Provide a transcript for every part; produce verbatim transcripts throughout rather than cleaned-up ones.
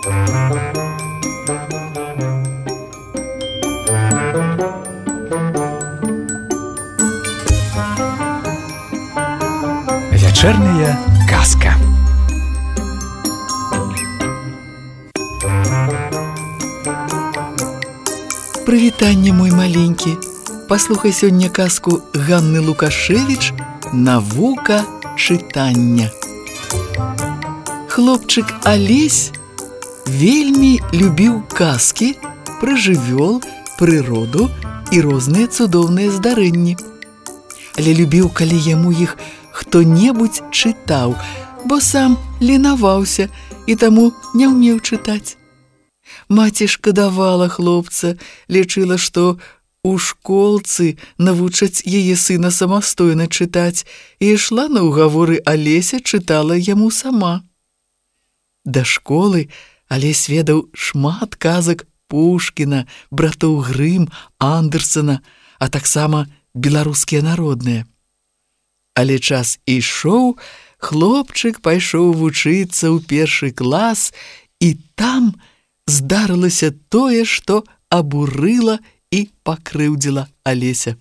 Вечерняя казка. Прывітанне, мой маленькі. Паслухай сёння казку Ганны Лукашевіч «Навука чытання». Хлопчык Алесь вельмі любіў казкі пра жывёл, прыроду і розныя цудоўныя здарэнні. Але любіў, калі яму іх хто-небудзь чытаў, бо сам ленаваўся і таму не ўмеў чытаць. Маці шкадавала хлопца, лічыла, што у школцы навучаць яе сына самастойна чытаць, і ішла на ўгаворы Алеся, чытала яму сама. Да школы Алесь ведаў шмат казак Пушкіна, братоў Грым, Андэрсана, а таксама беларускія народныя. Але час ішоў, хлопчык пайшоў вучыцца ў першы клас, і там здарылася тое, што абурыла і пакрыўдзіла Алеся.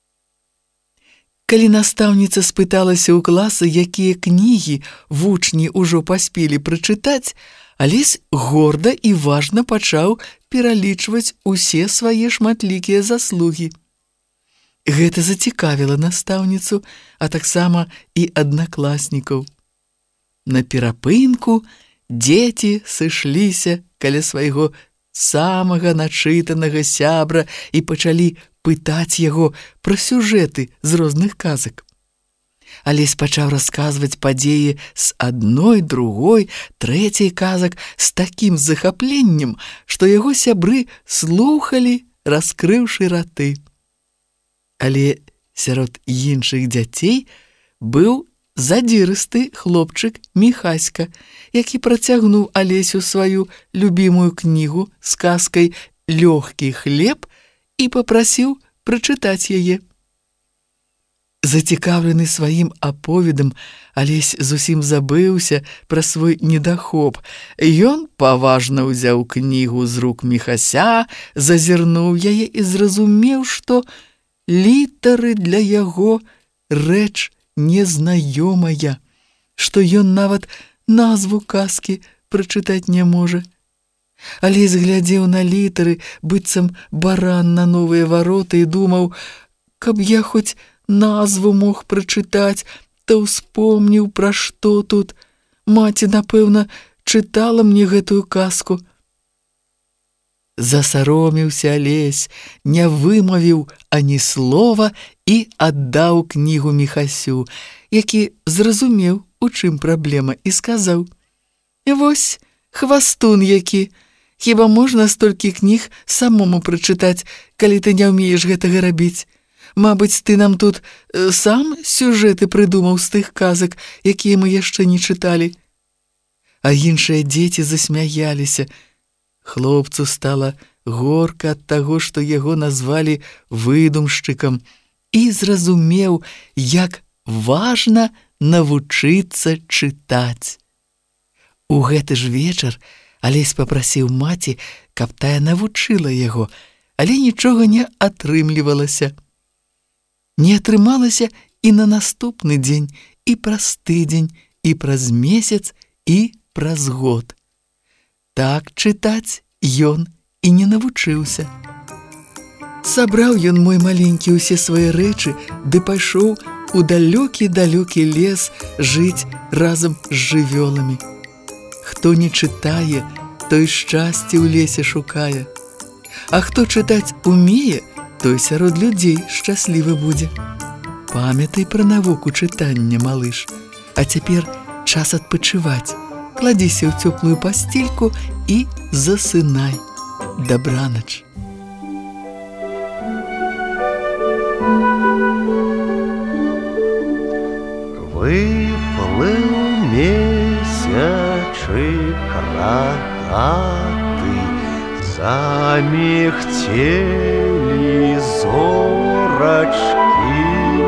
Калі настаўніца спыталася ў класа, якія кнігі вучні ўжо паспелі прачытаць, Алесь горда і важна пачаў пералічваць усе свае шматлікія заслугі. Гэта зацікавіла настаўніцу, а таксама і аднакласнікаў. На перапынку дзеці сышліся каля свайго самага начытанага сябра і пачалі пытаць яго пра сюжэты з розных казак. Алесь пачаў расказваць падзеі з адной, другой, трэцяй казак з такім захапленнем, што яго сябры слухалі, раскрыўшы раты. Але сярод іншых дзяцей быў задзірысты хлопчык Міхаська, які працягнуў Алесю сваю любімую кнігу з казкай «Лёгкі хлеб» і папрасіў прачытаць яе. Зацікаўлены сваім аповедам, Алесь зусім забыўся пра свой недахоп. Ён паважна ўзяў кнігу з рук Міхася, зазірнуў яе і зразумеў, што літары для яго рэч незнаёмая, што ён нават назву казкі прачытаць не можа. Алесь глядзеў на літары, быццам баран на новыя вароты, і думаў, каб я хоць назву мог прачытаць, то ўспомніў, пра што тут. Маці, напэўна, чытала мне гэтую казку. Засаромеўся Алесь, не вымавіў ані слова і аддаў кнігу Міхасю, які зразумеў, у чым праблема, і сказаў: «Вось хвастун які! Хіба можна столькі кніг самому прачытаць, калі ты не ўмееш гэтага рабіць? Мабыць, ты нам тут сам сюжэты прыдумаў з тых казак, якія мы яшчэ не чыталі». А іншыя дзеці засмяяліся. Хлопцу стала горка ад таго, што яго назвалі выдумшчыкам, і зразумеў, як важна навучыцца чытаць. У гэты ж вечар Алесь папрасіў маці, каб тая навучыла яго, але нічога не атрымлівалася. Не атрымалася і на наступны дзень, і праз тыдзень, і праз месяц, і праз год. Так чытаць ён і не навучыўся. Сабраў ён, мой маленькі, усе свае рэчы, ды пайшоў у далёкі-далёкі лес жыць разам з жывёламі. Хто не чытае, той шчасце ў лесе шукае. А хто чытаць умее, той сярод людзей шчаслівы будзе. Памятай пра навуку чытання, малыш. А цяпер час адпачываць. Кладзіся ў цёплую пасцельку і засынай. Дабранач. Выплыў месячык рагаты, замігцелі зорачкі,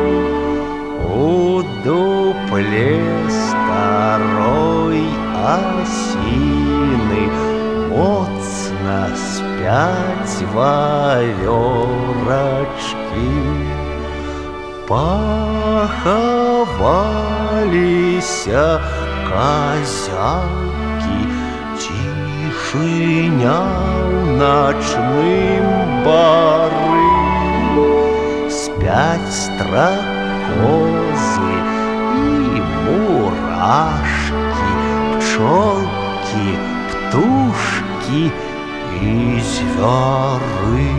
у дупле старой асіны взять ваверочки. Поховалися козявки, тишиня в ночным бары. Спять стрекозы и мурашки, пчелки, птушки и зверы.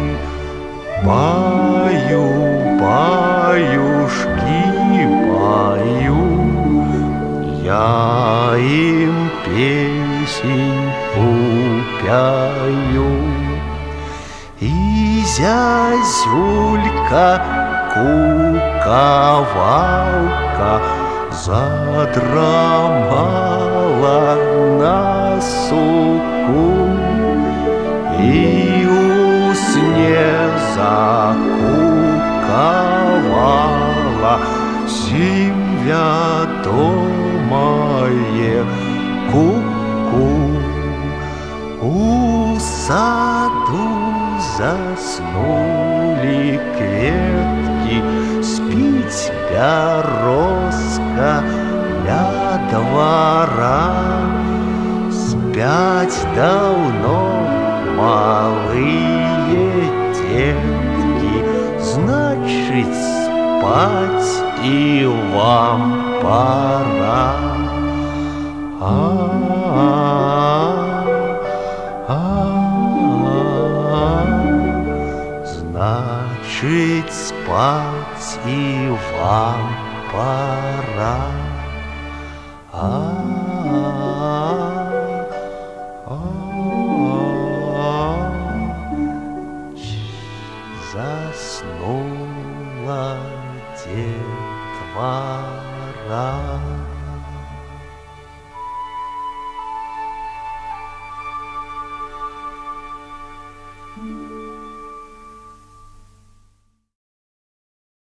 Баю, баюшки, баю, я им песенку пою. И зязюлька, куковалка задрамала на суку, и усне закуковала сим ведомое ку-ку. У саду заснули кветки, спить березка ля двора. Спять давно малые детки, значит, спать и вам пора. А-а-а, значит, спать и вам пора. Заснула детвора.